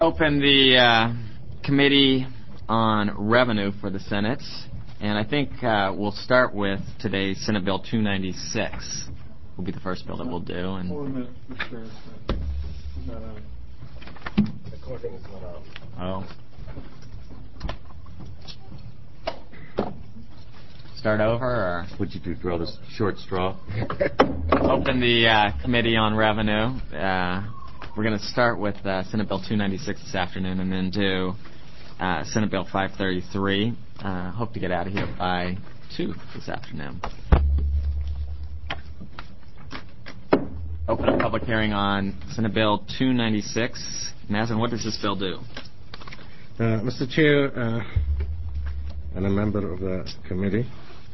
Open the Committee on Revenue for the Senate, and I think we'll start with today's Senate Bill 296. Will be the first bill that we'll do. And hold a minute, Mr. Chair. It's not on. The recording is not on. Oh. Start over, or would you do draw this short straw? Open the Committee on Revenue. We're going to start with Senate Bill 296 this afternoon, and then do Senate Bill 533. Hope to get out of here by 2 this afternoon. Open a public hearing on Senate Bill 296. Nazin, what does this bill do? Mr. Chair, and a member of the committee,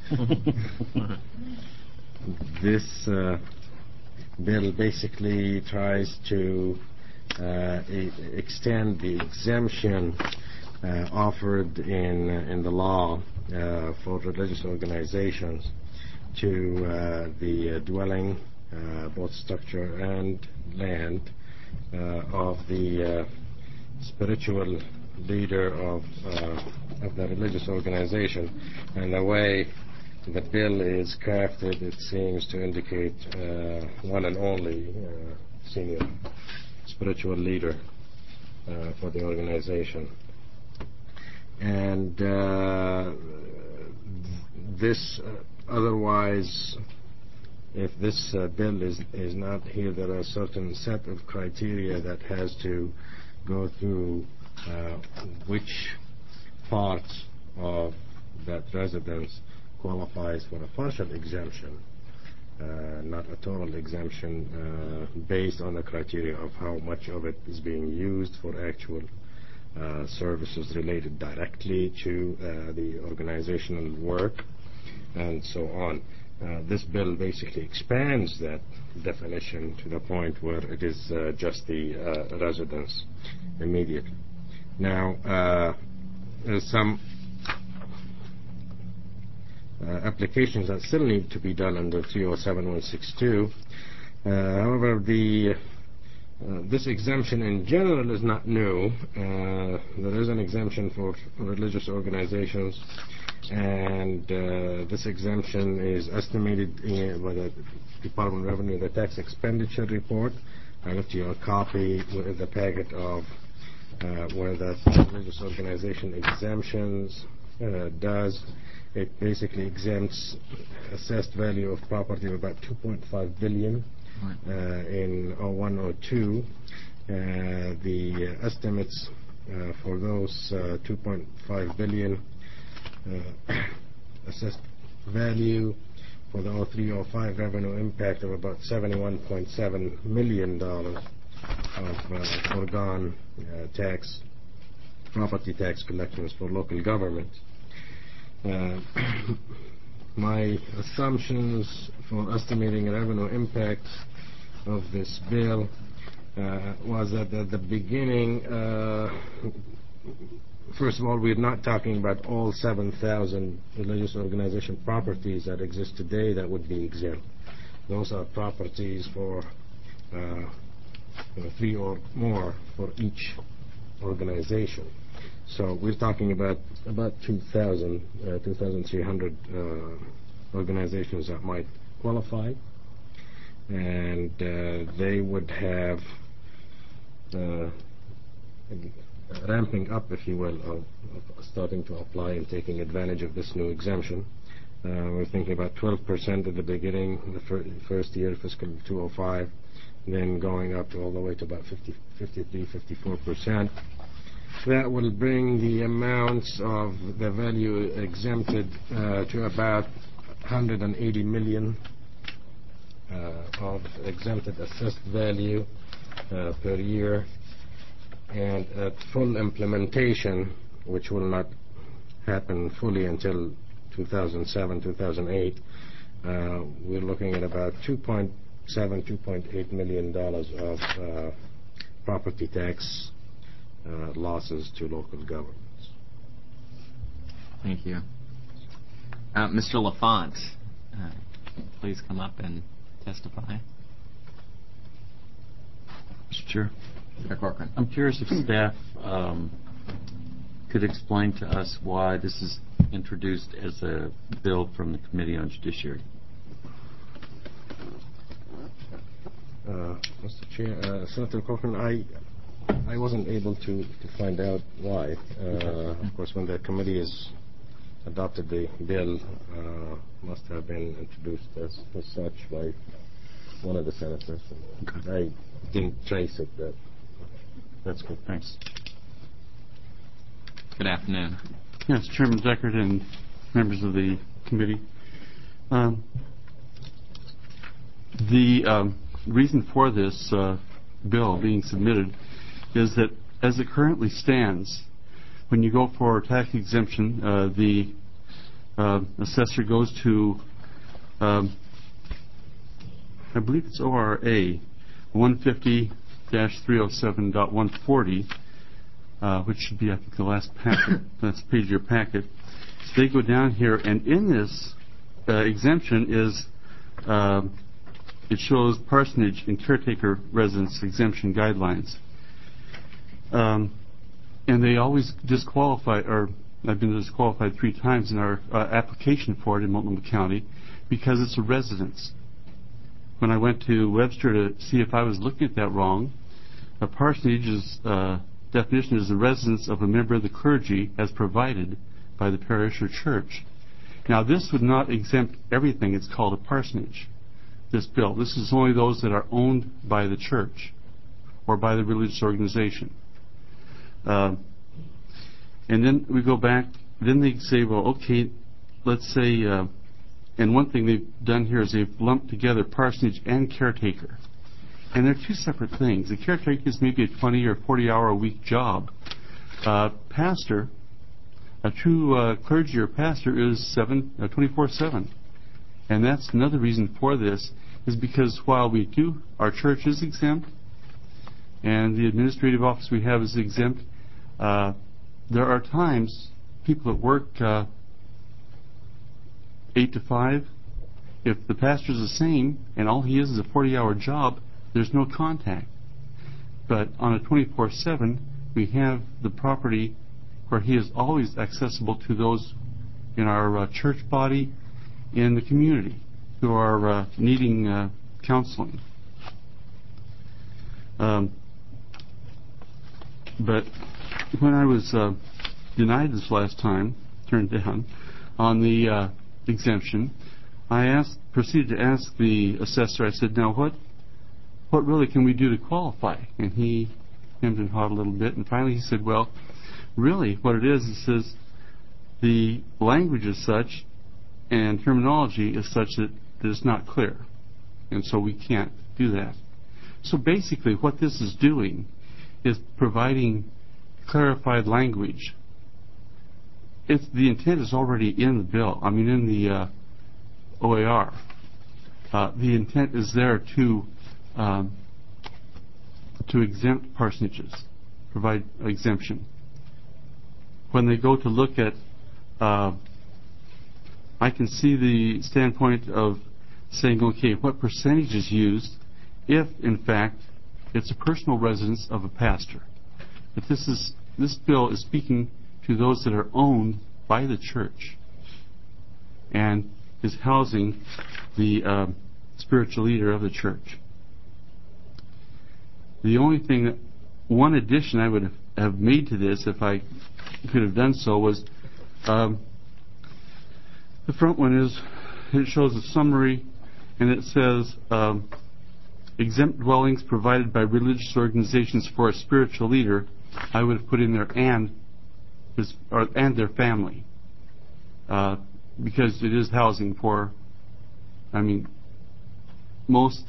this bill basically tries to extend the exemption offered in the law for religious organizations to the dwelling, both structure and land, of the spiritual leader of the religious organization. And the way the bill is crafted, it seems to indicate one and only senior spiritual leader for the organization. And this otherwise, if this bill is not here, there are a certain set of criteria that has to go through which parts of that residence qualifies for a partial exemption, not a total exemption, based on the criteria of how much of it is being used for actual services related directly to the organizational work, and so on. This bill basically expands that definition to the point where it is just the residence immediately. Now, there's some applications that still need to be done under 307-162. However, this exemption in general is not new. There is an exemption for religious organizations, and this exemption is estimated by the Department of Revenue, the tax expenditure report. I left you a copy with the packet of where the religious organization exemptions does. It basically exempts assessed value of property of about $2.5 billion in 0102. The estimates for those $2.5 billion assessed value for the 0305 revenue impact of about $71.7 million of foregone property tax collections for local governments. My assumptions for estimating revenue impact of this bill was that at the beginning, first of all, we're not talking about all 7,000 religious organization properties that exist today that would be exempt. Those are properties for 3 or more for each organization. So we're talking about 2,300 organizations that might qualify, and they would have ramping up, if you will, of starting to apply and taking advantage of this new exemption. We're thinking about 12% at the beginning, the first year, fiscal 205, then going up to all the way to about 54%. That will bring the amounts of the value exempted to about $180 million of exempted assessed value per year. And at full implementation, which will not happen fully until 2007, 2008, we're looking at about $2.8 million of property tax losses to local governments. Thank you. Mr. LaFont, please come up and testify. Mr. Chair. Senator Corcoran. I'm curious if staff could explain to us why this is introduced as a bill from the Committee on Judiciary. Mr. Chair, Senator Corcoran, I wasn't able to find out why. Of course, when the committee has adopted the bill, must have been introduced as such by one of the senators. I didn't trace it. That's good. Thanks. Good afternoon. Yes, Chairman Deckard and members of the committee. The reason for this bill being submitted is that as it currently stands, when you go for tax exemption, the assessor goes to, I believe it's ORA 150-307.140, which should be, I think, the last packet, last page of your packet. So they go down here, and in this exemption is, it shows parsonage and caretaker residence exemption guidelines. And they always disqualify, or I've been disqualified 3 times in our application for it in Multnomah County because it's a residence. When I went to Webster to see if I was looking at that wrong, a parsonage's definition is the residence of a member of the clergy as provided by the parish or church. Now, this would not exempt everything. It's called a parsonage, this bill. This is only those that are owned by the church or by the religious organization. And then we go back, then they say, well, okay, let's say, and one thing they've done here is they've lumped together parsonage and caretaker. And they're 2 separate things. The caretaker is maybe a 20 or 40-hour-a-week job. Pastor, a true clergy or pastor is 24/7. And that's another reason for this, is because while we do, our church is exempt, and the administrative office we have is exempt, there are times people that work 8 to 5. If the pastor's the same and all he is a 40-hour job, there's no contact. But on a 24/7, we have the property where he is always accessible to those in our church body, in the community, who are needing counseling. But when I was denied this last time, turned down, on the exemption, I proceeded to ask the assessor, I said, now what really can we do to qualify? And he hemmed and hawed a little bit, and finally he said, well, really what it is, he says, the language is such and terminology is such that it's not clear, and so we can't do that. So basically what this is doing is providing clarified language. The intent is already in the bill, in the OAR. The intent is there to exempt parsonages, provide exemption. When they go to look at, I can see the standpoint of saying, okay, what percentage is used if, in fact, it's a personal residence of a pastor. But this bill is speaking to those that are owned by the church and is housing the spiritual leader of the church. The only thing, one addition I would have made to this, if I could have done so, was the front one is, it shows a summary, and it says exempt dwellings provided by religious organizations for a spiritual leader. I would have put in there and their family, because it is housing for, most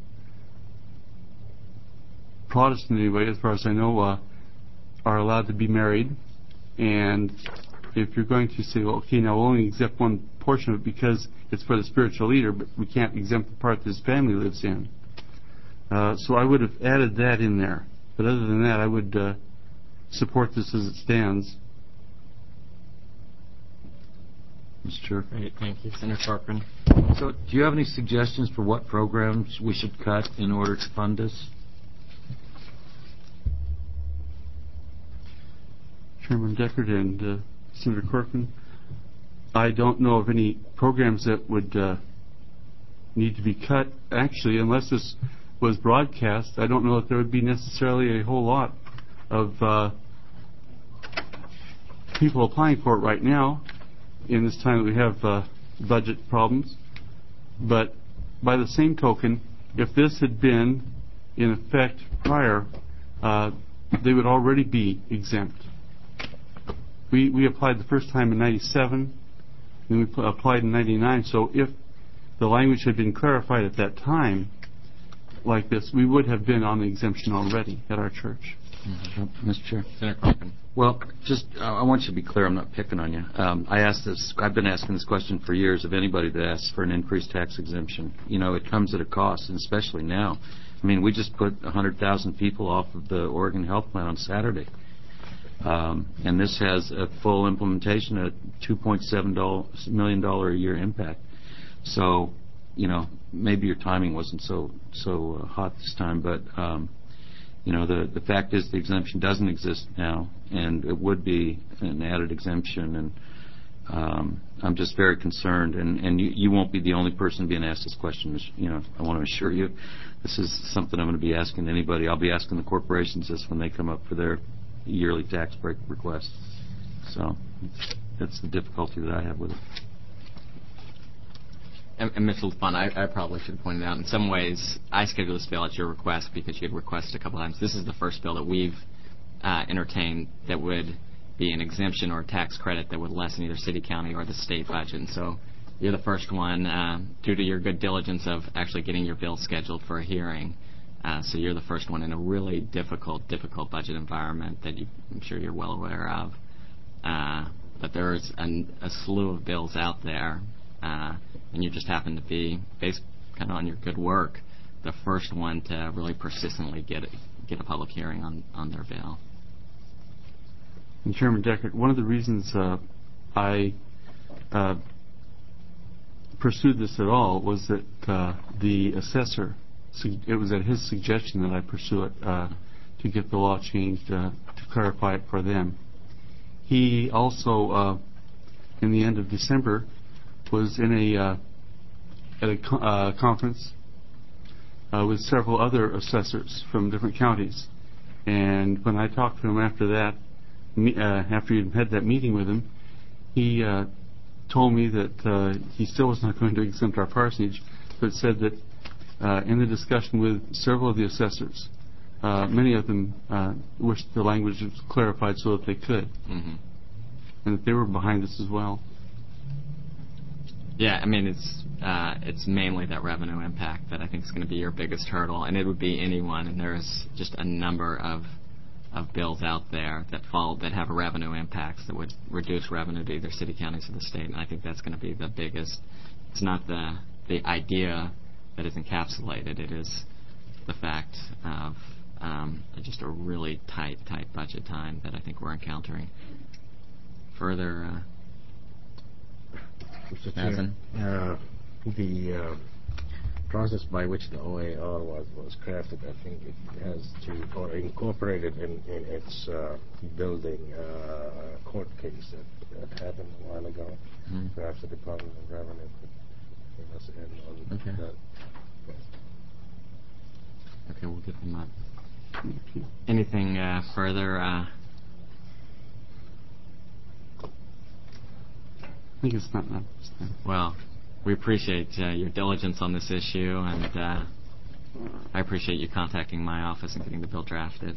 Protestant anyway, as far as I know, are allowed to be married. And if you're going to say, well, okay, now we'll only exempt one portion of it because it's for the spiritual leader, but we can't exempt the part that his family lives in. So I would have added that in there. But other than that, I would support this as it stands. Mr. Chair. Great, thank you. Senator Corcoran. So do you have any suggestions for what programs we should cut in order to fund this? Chairman Deckard and Senator Corcoran. I don't know of any programs that would need to be cut. Actually, unless this was broadcast, I don't know if there would be necessarily a whole lot of people applying for it right now in this time that we have budget problems. But by the same token, if this had been in effect prior, they would already be exempt. We applied the first time in 97, and we applied in 99. So if the language had been clarified at that time like this, we would have been on the exemption already at our church. Mr. Chair. Senator Corcoran. Well, just I want you to be clear. I'm not picking on you. I asked this. I've been asking this question for years of anybody that asks for an increased tax exemption. You know, it comes at a cost, and especially now. I mean, we just put 100,000 people off of the Oregon Health Plan on Saturday, and this has a full implementation at $2.7 million a year impact. So, you know, maybe your timing wasn't so hot this time, but. You know, the fact is the exemption doesn't exist now, and it would be an added exemption, and I'm just very concerned, and you won't be the only person being asked this question. You know, I want to assure you this is something I'm going to be asking anybody. I'll be asking the corporations this when they come up for their yearly tax break requests. So that's the difficulty that I have with it. And Mr. LaFont, I probably should have pointed out, in some ways, I scheduled this bill at your request because you had requested a couple times. This is the first bill that we've entertained that would be an exemption or a tax credit that would lessen either city, county, or the state budget. And so you're the first one, due to your good diligence of actually getting your bill scheduled for a hearing. So you're the first one in a really difficult budget environment that I'm sure you're well aware of. But there's a slew of bills out there. And you just happen to be, based kind of on your good work, the first one to really persistently get a public hearing on their bill. And Chairman Deckard, one of the reasons I pursued this at all was that the assessor, it was at his suggestion that I pursue it to get the law changed to clarify it for them. He also, in the end of December, was in at a conference with several other assessors from different counties. And when I talked to him after that, after he'd had that meeting with him, he told me that he still was not going to exempt our parsonage, but said that in the discussion with several of the assessors, many of them wished the language was clarified so that they could, and that they were behind this as well. Yeah, I mean, it's mainly that revenue impact that I think is going to be your biggest hurdle, and it would be anyone. And there's just a number of bills out there that have revenue impacts that would reduce revenue to either city, counties, or the state. And I think that's going to be the biggest. It's not the idea that is encapsulated. It is the fact of just a really tight budget time that I think we're encountering. Further. Mr. Chair, the process by which the OAR was crafted, I think it has to, or incorporated in its building a court case that happened a while ago. Perhaps the Department of Revenue could give us in on that. Okay, we'll get them up. Anything further? I think it's not enough. Well, we appreciate your diligence on this issue, and I appreciate you contacting my office and getting the bill drafted.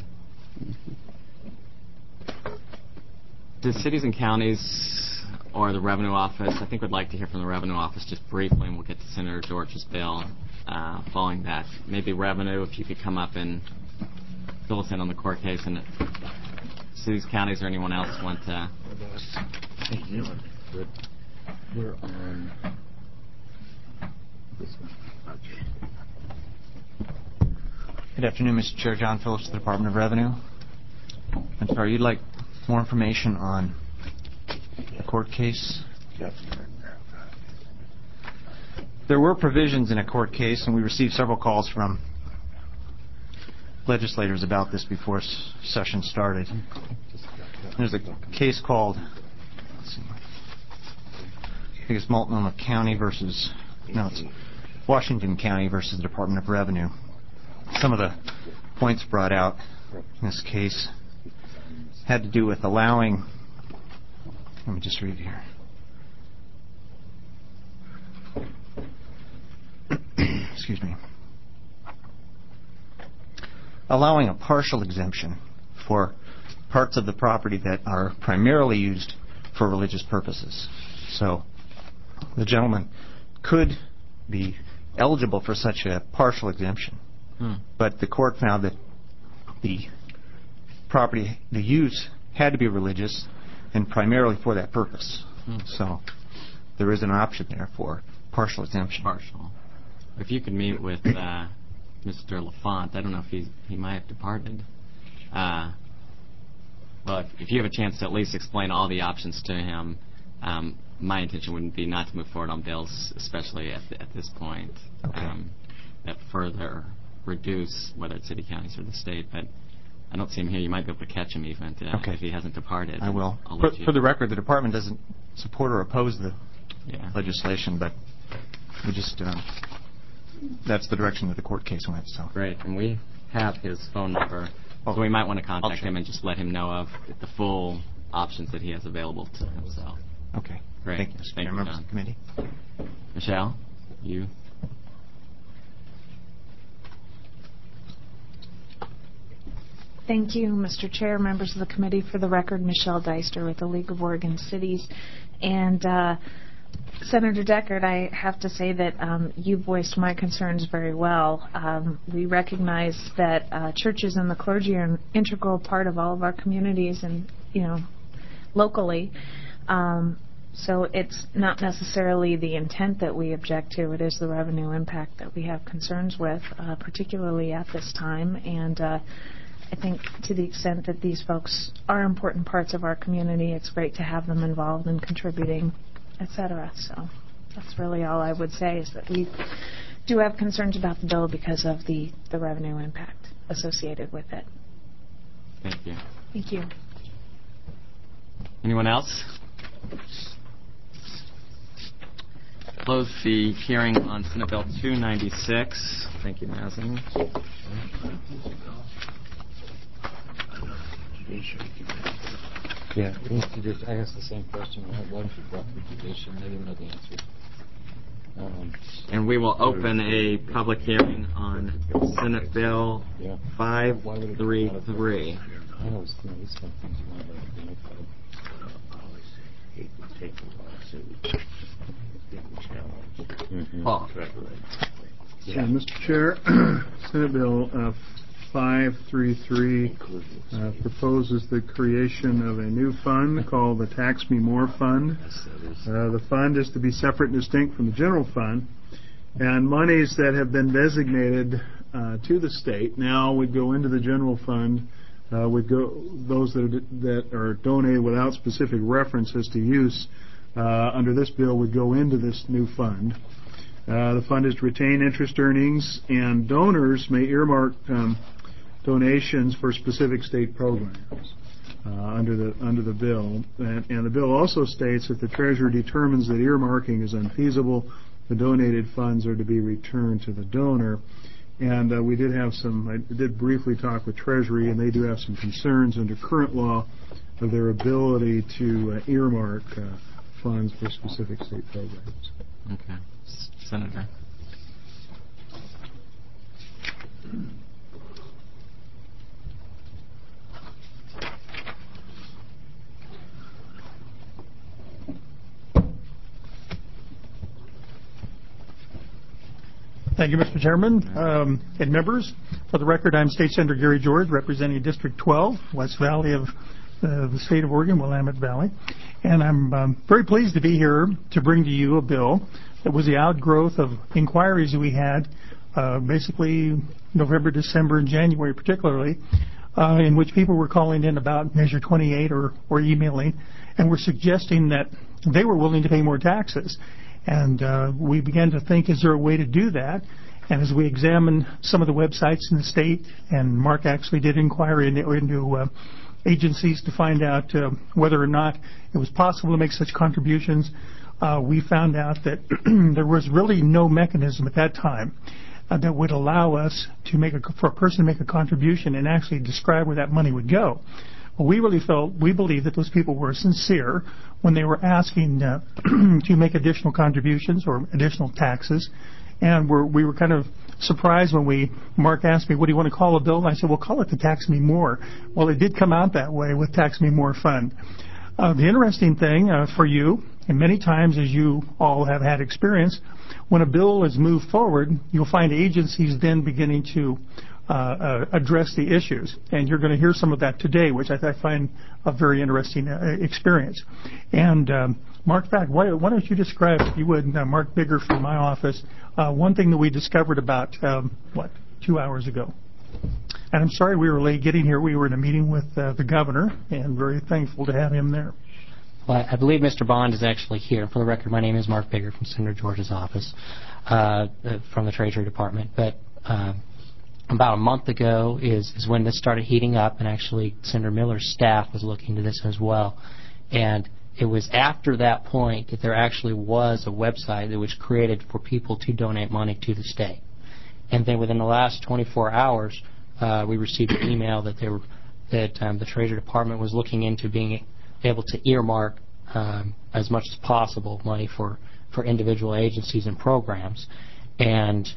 Do cities and counties or the Revenue Office, I think we'd like to hear from the Revenue Office just briefly, and we'll get to Senator George's bill following that. Maybe Revenue, if you could come up and fill us in on the court case, and cities, counties, or anyone else want to... Good. We're on this one. Good afternoon, Mr. Chair. John Phillips, the Department of Revenue. I'm sorry, you'd like more information on the court case? Yes. There were provisions in a court case, and we received several calls from legislators about this before session started. There's a case called, let's see, I think it's Multnomah County versus, no, it's Washington County versus the Department of Revenue. Some of the points brought out in this case had to do with allowing, let me just read here. Excuse me. Allowing a partial exemption for parts of the property that are primarily used for religious purposes. So the gentleman could be eligible for such a partial exemption, but the court found that the property, the use, had to be religious and primarily for that purpose. So there is an option there for partial exemption. Partial. If you could meet with Mr. LaFont, I don't know if he might have departed. Well, if you have a chance to at least explain all the options to him, my intention wouldn't be not to move forward on bills, especially at this point, that further reduce whether it's city, counties, or the state. But I don't see him here. You might be able to catch him even if he hasn't departed. I will. For the record, the department doesn't support or oppose the legislation, but we just that's the direction that the court case went. So great, and we have his phone number, so we might want to contact him and just let him know of the full options that he has available to himself. Okay. Great. Thank you, Mr. Chair, members of the committee. Michelle, you. Thank you, Mr. Chair, members of the committee. For the record, Michelle Deister with the League of Oregon Cities. And Senator Deckard, I have to say that you voiced my concerns very well. We recognize that churches and the clergy are an integral part of all of our communities and, locally. So it's not necessarily the intent that we object to. It is the revenue impact that we have concerns with, particularly at this time. And I think to the extent that these folks are important parts of our community, it's great to have them involved in contributing, et cetera. So that's really all I would say, is that we do have concerns about the bill because of the revenue impact associated with it. Thank you. Thank you. Anyone else? Close the hearing on Senate Bill 296. Thank you, Mazen. Yeah, I asked the same question. Why don't you drop the judicial? Maybe know the answer. And we will open a public hearing on Senate Bill 533. Paul. Mr. Chair, Senate Bill 533 proposes the creation of a new fund called the Tax Me More Fund. The fund is to be separate and distinct from the general fund, and monies that have been designated to the state now would go into the general fund. Those that are donated without specific references to use under this bill would go into this new fund. The fund is to retain interest earnings, and donors may earmark donations for specific state programs under the bill. And the bill also states that the Treasurer determines that earmarking is unfeasible, the donated funds are to be returned to the donor. And I did briefly talk with Treasury, and they do have some concerns under current law of their ability to earmark funds for specific state programs. Okay. Senator. Thank you, Mr. Chairman and members. For the record, I'm State Senator Gary George, representing District 12, West Valley of the state of Oregon, Willamette Valley. And I'm very pleased to be here to bring to you a bill that was the outgrowth of inquiries that we had basically November, December, and January particularly, in which people were calling in about Measure 28 or emailing, and were suggesting that they were willing to pay more taxes. And we began to think, is there a way to do that? And as we examined some of the websites in the state, and Mark actually did inquire into agencies to find out whether or not it was possible to make such contributions. We found out that there was really no mechanism at that time that would allow us to for a person to make a contribution and actually describe where that money would go. Well, we believe that those people were sincere when they were asking to make additional contributions or additional taxes. And we were kind of surprised when Mark asked me, what do you want to call a bill? And I said, well, call it the Tax Me More. Well, it did come out that way with Tax Me More Fund. The interesting thing for you, and many times as you all have had experience, when a bill is moved forward, you'll find agencies then beginning to address the issues. And you're going to hear some of that today, which I find a very interesting experience. And Mark, why don't you describe, if you would, Mark Bigger from my office, one thing that we discovered about, 2 hours ago. And I'm sorry we were late getting here. We were in a meeting with the governor, and very thankful to have him there. Well, I believe Mr. Bond is actually here. For the record, my name is Mark Bigger from Senator George's office, from the Treasury Department. But about a month ago is when this started heating up, and actually Senator Miller's staff was looking into this as well. And it was after that point that there actually was a website that was created for people to donate money to the state. And then within the last 24 hours, we received an email that the Treasury Department was looking into being able to earmark as much as possible money for individual agencies and programs. And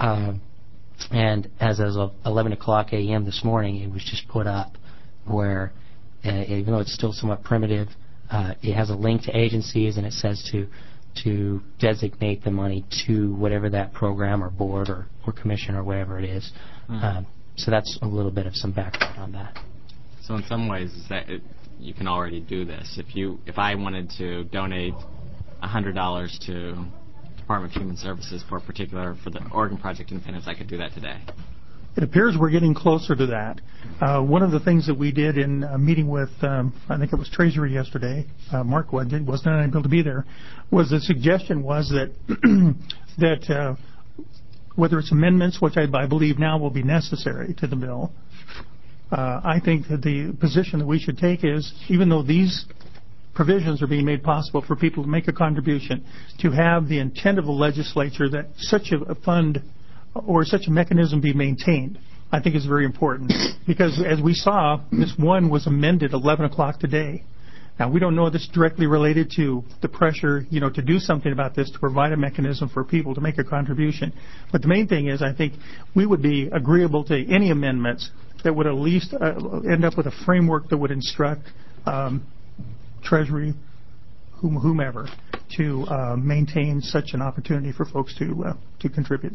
as of 11 o'clock a.m. this morning, it was just put up where, even though it's still somewhat primitive, it has a link to agencies, and it says to designate the money to whatever that program or board or commission or whatever it is. So that's a little bit of some background on that. So in some ways, you can already do this. If I wanted to donate $100 to Department of Human Services for the Oregon Project Independence, I could do that today. It appears we're getting closer to that. One of the things that we did in a meeting with, I think it was Treasury yesterday, Mark wasn't able to be there, was the suggestion was that that whether it's amendments, which I believe now will be necessary to the bill, I think that the position that we should take is, even though these provisions are being made possible for people to make a contribution, to have the intent of the legislature that such a fund or such a mechanism be maintained, I think is very important. Because as we saw, this one was amended 11 o'clock today. Now, we don't know if this is directly related to the pressure, to do something about this, to provide a mechanism for people to make a contribution. But the main thing is, I think we would be agreeable to any amendments that would at least end up with a framework that would instruct Treasury, whomever, to maintain such an opportunity for folks to contribute.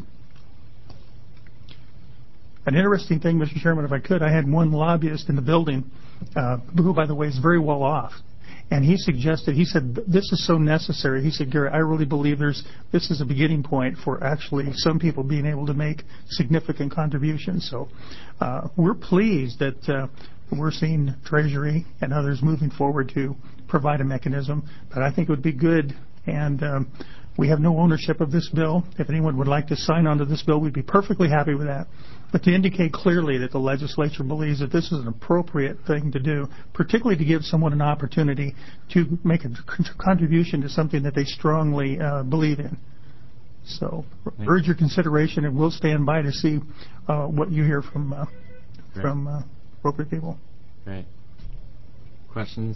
An interesting thing, Mr. Chairman, if I could, I had one lobbyist in the building who, by the way, is very well off. And he said, this is so necessary. He said, Gary, I really believe this is a beginning point for actually some people being able to make significant contributions. So we're pleased that we're seeing Treasury and others moving forward to provide a mechanism. But I think it would be good, and we have no ownership of this bill. If anyone would like to sign on to this bill, we'd be perfectly happy with that. But to indicate clearly that the legislature believes that this is an appropriate thing to do, particularly to give someone an opportunity to make a contribution to something that they strongly believe in. So urge your consideration, and we'll stand by to see what you hear from appropriate people. Great. Questions?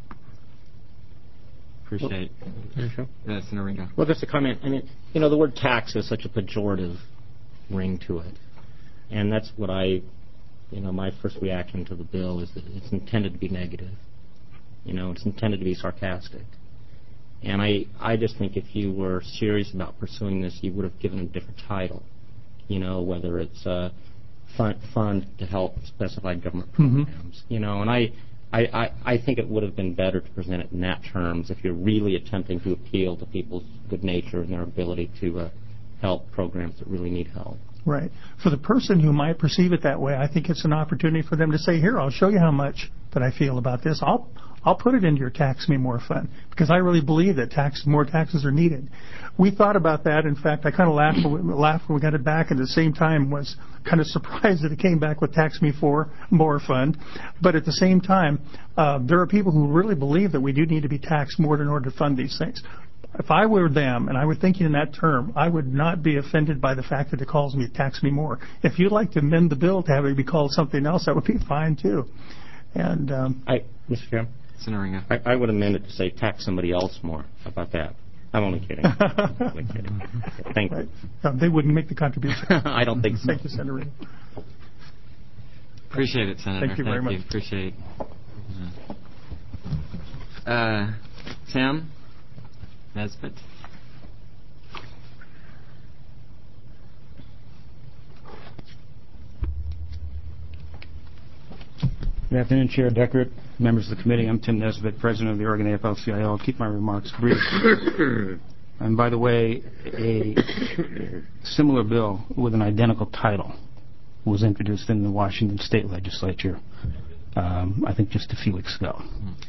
Appreciate it. Senator Ringo. Well, just a comment. I mean, the word tax has such a pejorative ring to it. And that's what my first reaction to the bill is that it's intended to be negative. It's intended to be sarcastic. And I just think if you were serious about pursuing this, you would have given a different title. Whether it's a fund to help specified government programs. And I think it would have been better to present it in that terms if you're really attempting to appeal to people's good nature and their ability to help programs that really need help. Right. For the person who might perceive it that way, I think it's an opportunity for them to say, here, I'll show you how much that I feel about this. I'll put it into your Tax Me More fund because I really believe that more taxes are needed. We thought about that. In fact, I kind of laughed when we got it back, and at the same time was kind of surprised that it came back with Tax Me More fund. But at the same time, there are people who really believe that we do need to be taxed more in order to fund these things. If I were them and I were thinking in that term, I would not be offended by the fact that it calls me Tax Me More. If you'd like to amend the bill to have it be called something else, that would be fine too. And Mr. Chairman, Senator Ringo. I would amend it to say tax somebody else more. How about that? I'm only kidding. Only kidding. Thank you. They wouldn't make the contribution. I don't think so. Thank you, Senator Ringo. Appreciate it, Senator. Thank you very much. Appreciate it. Tim Nesbitt. Good afternoon, Chair Deckert, members of the committee. I'm Tim Nesbitt, President of the Oregon AFL-CIO. I'll keep my remarks brief. And by the way, a similar bill with an identical title was introduced in the Washington State Legislature, I think just a few weeks ago.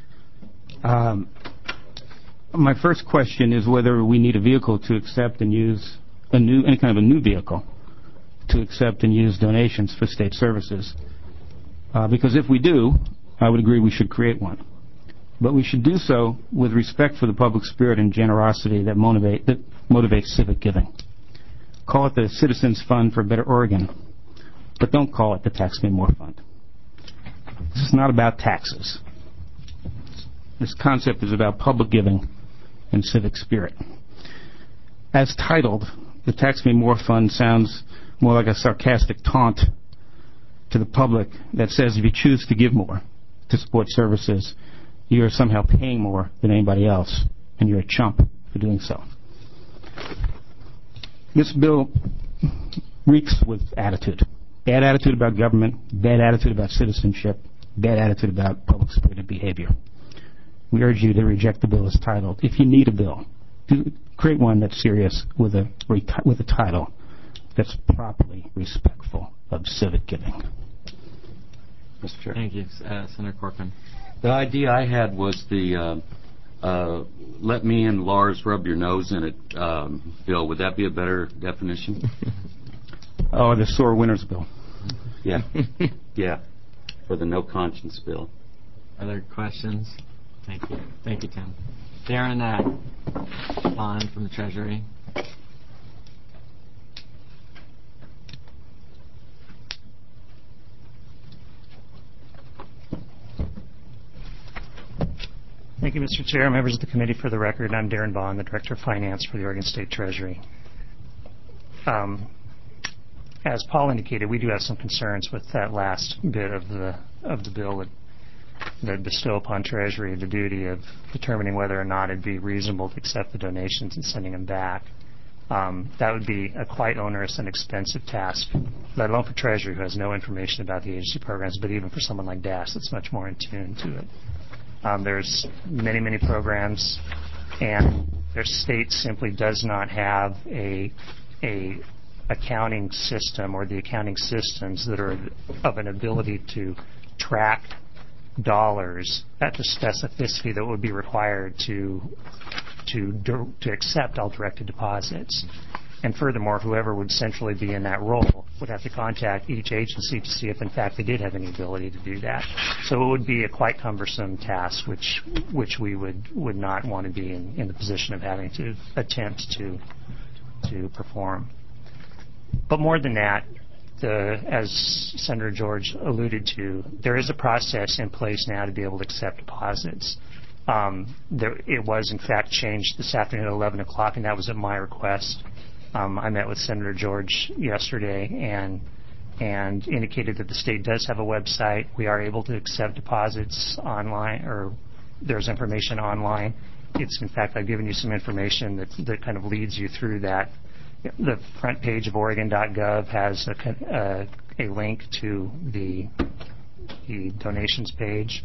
My first question is whether we need a vehicle to accept and use any kind of a new vehicle to accept and use donations for state services. Because if we do, I would agree we should create one. But we should do so with respect for the public spirit and generosity that motivates civic giving. Call it the Citizens Fund for a Better Oregon, but don't call it the Tax Me More Fund. This is not about taxes. This concept is about public giving and civic spirit. As titled, the Tax Me More Fund sounds more like a sarcastic taunt to the public that says if you choose to give more to support services, you are somehow paying more than anybody else, and you're a chump for doing so. This bill reeks with attitude. Bad attitude about government, bad attitude about citizenship, bad attitude about public-spirited behavior. We urge you to reject the bill as titled. If you need a bill, create one that's serious with a title that's properly respectful of civic giving. Mr. Chair. Thank you, Senator Corcoran. The idea I had was the let me and Lars rub your nose in it bill. Would that be a better definition? Oh, the sore winners bill. Yeah. Yeah. For the no conscience bill. Other questions? Thank you. Thank you, Tim. Darren Bond from the Treasury. Thank you, Mr. Chair, members of the committee. For the record, I'm Darren Bond, the Director of Finance for the Oregon State Treasury. As Paul indicated, we do have some concerns with that last bit of the bill that bestow upon Treasury the duty of determining whether or not it'd be reasonable to accept the donations and sending them back. That would be a quite onerous and expensive task, let alone for Treasury, who has no information about the agency programs, but even for someone like DAS that's much more in tune to it. There's many, many programs, and their state simply does not have a accounting system or the accounting systems that are of an ability to track dollars at the specificity that would be required to accept all directed deposits. And furthermore, whoever would centrally be in that role would have to contact each agency to see if, in fact, they did have any ability to do that. So it would be a quite cumbersome task, which we would not want to be in the position of having to attempt to perform. But more than that, as Senator George alluded to, there is a process in place now to be able to accept deposits. It was, in fact, changed this afternoon at 11 o'clock, and that was at my request. I met with Senator George yesterday and indicated that the state does have a website. We are able to accept deposits online, or there's information online. It's, in fact, I've given you some information that kind of leads you through that. The front page of Oregon.gov has a link to the donations page.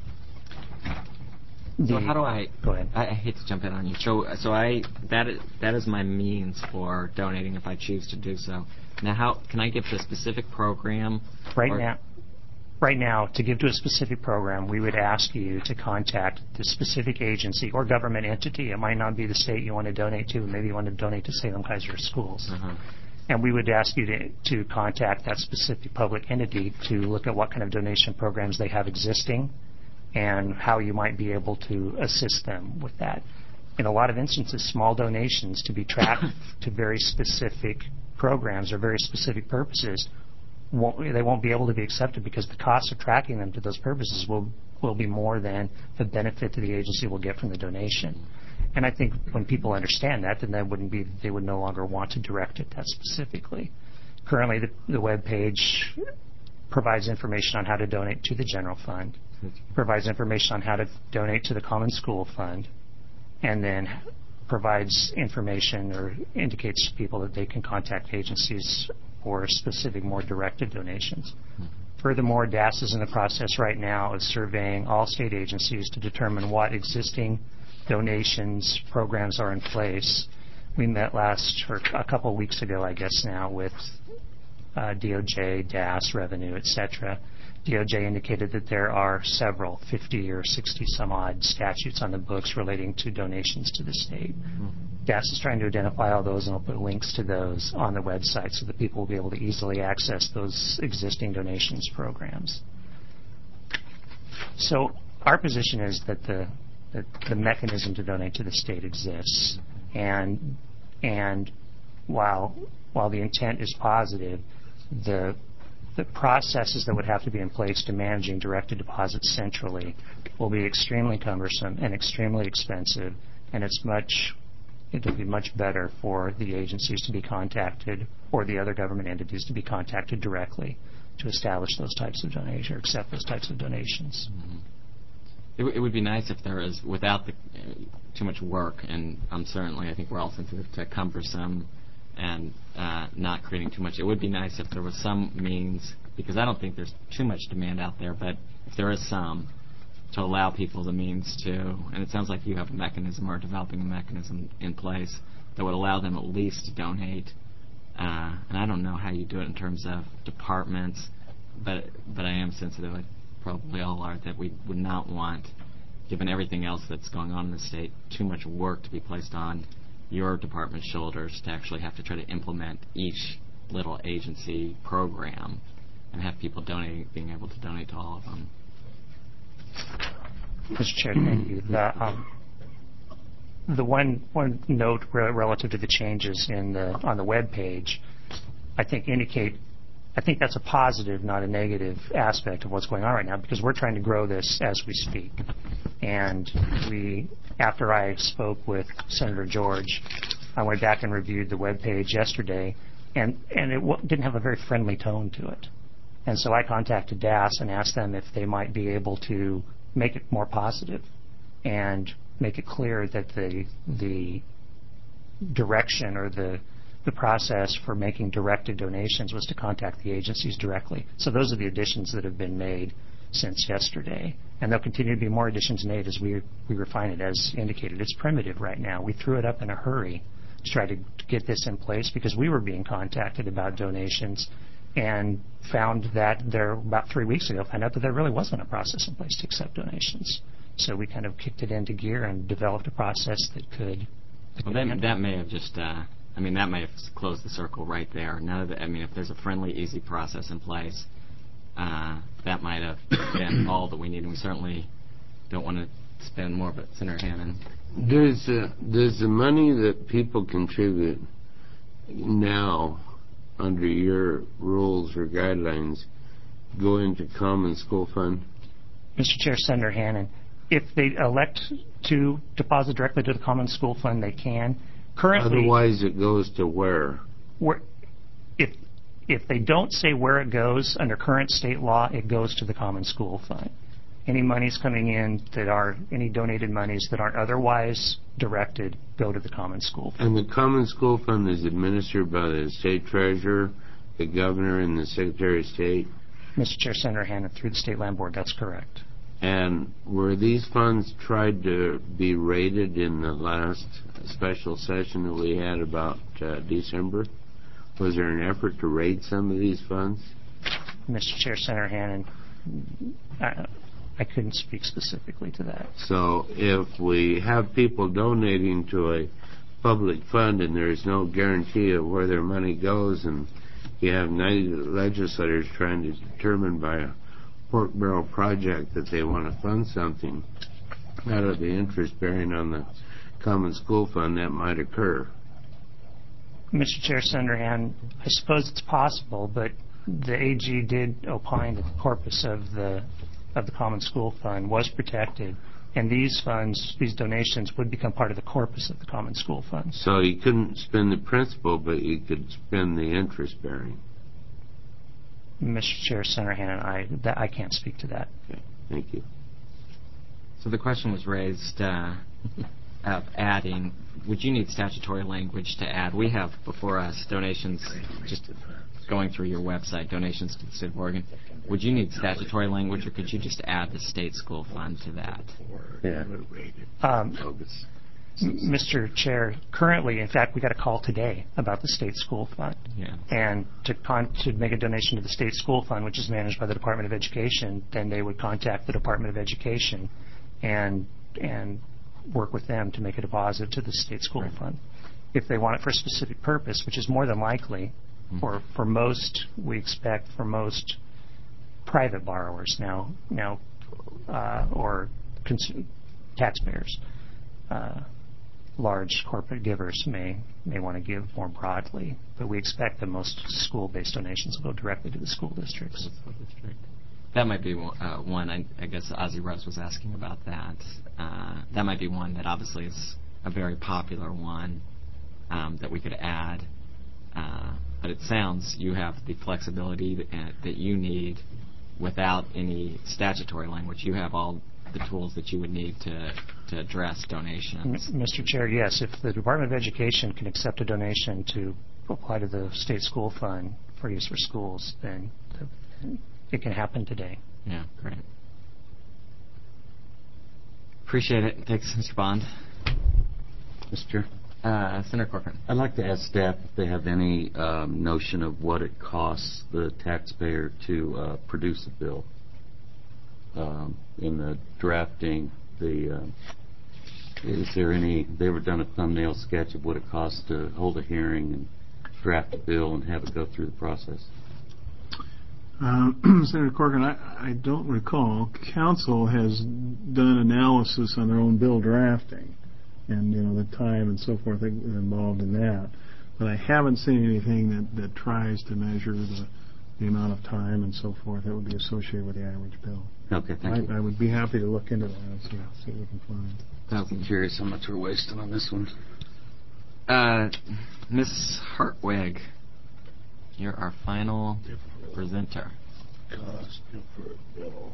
So how do I? Go ahead. I hate to jump in on you. So that is my means for donating if I choose to do so. Now, how can I give the specific program? Right now, right now, to give to a specific program, we would ask you to contact the specific agency or government entity. It might not be the state you want to donate to. Maybe you want to donate to Salem Kaiser Schools. And we would ask you to contact that specific public entity to look at what kind of donation programs they have existing and how you might be able to assist them with that. In a lot of instances, small donations to be tracked to very specific programs or very specific purposes, they won't be able to be accepted because the cost of tracking them to those purposes will be more than the benefit that the agency will get from the donation. And I think when people understand that, then they would no longer want to direct it that specifically. Currently, the web page provides information on how to donate to the general fund, provides information on how to donate to the Common School Fund, and then provides information or indicates to people that they can contact agencies for specific, more directed donations. Furthermore, DAS is in the process right now of surveying all state agencies to determine what existing donations programs are in place. We met a couple of weeks ago, I guess now, with DOJ, DAS, Revenue, etc. DOJ indicated that there are several, 50 or 60 some odd statutes on the books relating to donations to the state. DAS is trying to identify all those, and will put links to those on the website so that people will be able to easily access those existing donations programs. So our position is that the mechanism to donate to the state exists, and while the intent is positive, the processes that would have to be in place to managing directed deposits centrally will be extremely cumbersome and extremely expensive, and it would be much better for the agencies to be contacted or the other government entities to be contacted directly to establish those types of donations or accept those types of donations. It would be nice if there was, without too much work, and I think we're all sensitive to cumbersome and not creating too much. It would be nice if there was some means, because I don't think there's too much demand out there, but if there is some, to allow people the means to, and it sounds like you have a mechanism or developing a mechanism in place that would allow them at least to donate. And I don't know how you do it in terms of departments, but I am sensitive, like probably all are, that we would not want, given everything else that's going on in the state, too much work to be placed on your department's shoulders to actually have to try to implement each little agency program and have people being able to donate to all of them. Mr. Chair, thank you. The one note relative to the changes on the web page, I think that's a positive, not a negative aspect of what's going on right now, because we're trying to grow this as we speak. And after I spoke with Senator George, I went back and reviewed the web page yesterday, and it didn't have a very friendly tone to it. And so I contacted DAS and asked them if they might be able to make it more positive and make it clear that the direction or the process for making directed donations was to contact the agencies directly. So those are the additions that have been made since yesterday. And there'll continue to be more additions made as we refine it. As indicated, it's primitive right now. We threw it up in a hurry to try to get this in place because we were being contacted about donations and found that about 3 weeks ago, found out that there really wasn't a process in place to accept donations. So we kind of kicked it into gear and developed a process that could... Well, that may have just... that may have closed the circle right there. If there's a friendly, easy process in place, that might have been all that we need, and we certainly don't want to spend more. But Senator Hannan. Does the money that people contribute now under your rules or guidelines go into Common School Fund? Mr. Chair, Senator Hannan, if they elect to deposit directly to the Common School Fund, they can. Currently, otherwise, it goes to where? If they don't say where it goes under current state law, it goes to the Common School Fund. Any monies coming in any donated monies that aren't otherwise directed go to the Common School Fund. And the Common School Fund is administered by the State Treasurer, the Governor, and the Secretary of State? Mr. Chair, Senator Hannan, through the State Land Board, that's correct. And were these funds tried to be rated in the last special session that we had about December? Was there an effort to rate some of these funds? Mr. Chair, Senator Hannan, I couldn't speak specifically to that. So if we have people donating to a public fund and there's no guarantee of where their money goes, and you have 90 legislators trying to determine by a pork barrel project that they want to fund something out of the interest bearing on the common school fund, that might occur. Mr. Chair, Senator Hand, I suppose it's possible, but the AG did opine that the corpus of the common school fund was protected, and these funds, these donations, would become part of the corpus of the common school fund. So you couldn't spend the principal, but you could spend the interest bearing. Mr. Chair, Senator Hand, I can't speak to that. Okay, thank you. So the question was raised of adding. Would you need statutory language to add? We have before us donations, just going through your website, donations to the state of Oregon. Would you need statutory language, or could you just add the state school fund to that? Yeah. Mr. Chair, currently, in fact, we got a call today about the state school fund. Yeah. And to make a donation to the state school fund, which is managed by the Department of Education, then they would contact the Department of Education and work with them to make a deposit to the state school fund. If they want it for a specific purpose, which is more than likely, for most, we expect for most private borrowers now or taxpayers, large corporate givers may want to give more broadly, but we expect that most school-based donations will go directly to the school districts. That might be one. I guess Ozzie Rose was asking about that. That might be one that obviously is a very popular one that we could add. But it sounds you have the flexibility that you need without any statutory language. You have all the tools that you would need to address donations. Mr. Chair, yes. If the Department of Education can accept a donation to apply to the state school fund for use for schools, then it can happen today. Yeah, great. Appreciate it. Thanks, Mr. Bond. Mr. Chair. Senator Corcoran. I'd like to ask staff if they have any notion of what it costs the taxpayer to produce a bill. In the drafting, is there any, they ever done a thumbnail sketch of what it costs to hold a hearing and draft a bill and have it go through the process? Senator Corcoran, I don't recall. Council has done analysis on their own bill drafting and, the time and so forth involved in that. But I haven't seen anything that tries to measure the amount of time and so forth that would be associated with the average bill. Okay, thank you. I would be happy to look into that and see what we can find. I'm curious how much we're wasting on this one. Ms. Hartwig, you're our final presenter. Cost for a bill.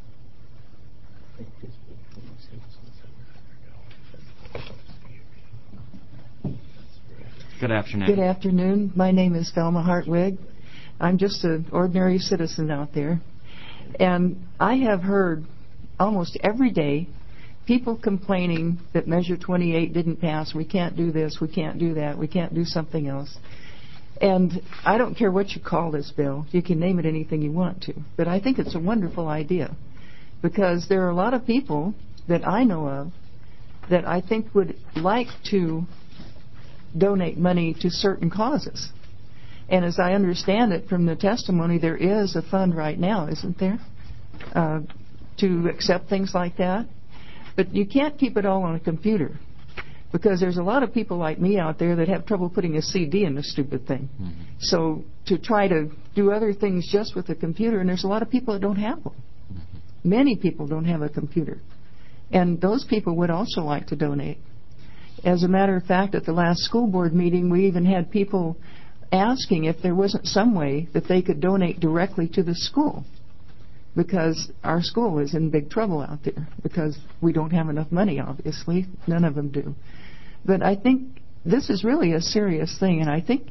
Good afternoon. Good afternoon. My name is Velma Hartwig. I'm just an ordinary citizen out there. And I have heard almost every day people complaining that Measure 28 didn't pass. We can't do this. We can't do that. We can't do something else. And I don't care what you call this bill. You can name it anything you want to. But I think it's a wonderful idea because there are a lot of people that I know of that I think would like to donate money to certain causes. And as I understand it from the testimony, there is a fund right now, isn't there, to accept things like that? But you can't keep it all on a computer because there's a lot of people like me out there that have trouble putting a CD in the stupid thing. Mm-hmm. So to try to do other things just with a computer, and there's a lot of people that don't have one. Mm-hmm. Many people don't have a computer. And those people would also like to donate. As a matter of fact, at the last school board meeting, we even had people asking if there wasn't some way that they could donate directly to the school because our school is in big trouble out there because we don't have enough money, obviously. None of them do. But I think this is really a serious thing, and I think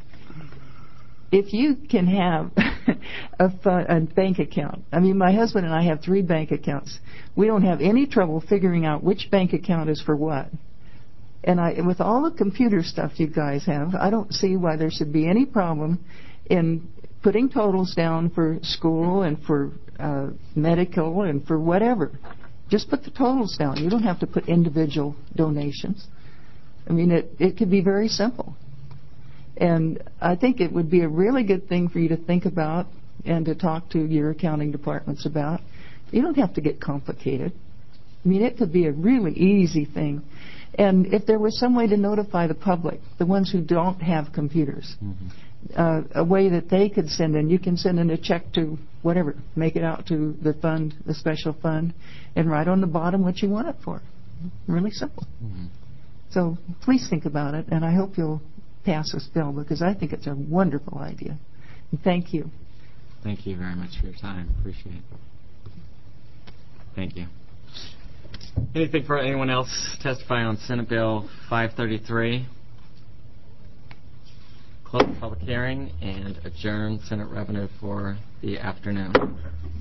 if you can have a bank account, I mean, my husband and I have 3 bank accounts. We don't have any trouble figuring out which bank account is for what. And with all the computer stuff you guys have, I don't see why there should be any problem in putting totals down for school and for medical and for whatever. Just put the totals down. You don't have to put individual donations. I mean, it could be very simple. And I think it would be a really good thing for you to think about and to talk to your accounting departments about. You don't have to get complicated. I mean, it could be a really easy thing. And if there was some way to notify the public, the ones who don't have computers, a way that they could send in, you can send in a check to whatever, make it out to the fund, the special fund, and write on the bottom what you want it for. Really simple. So please think about it, and I hope you'll pass this bill because I think it's a wonderful idea. And thank you. Thank you very much for your time. Appreciate it. Thank you. Anything for anyone else testify on Senate Bill 533? Close the public hearing and adjourn Senate revenue for the afternoon.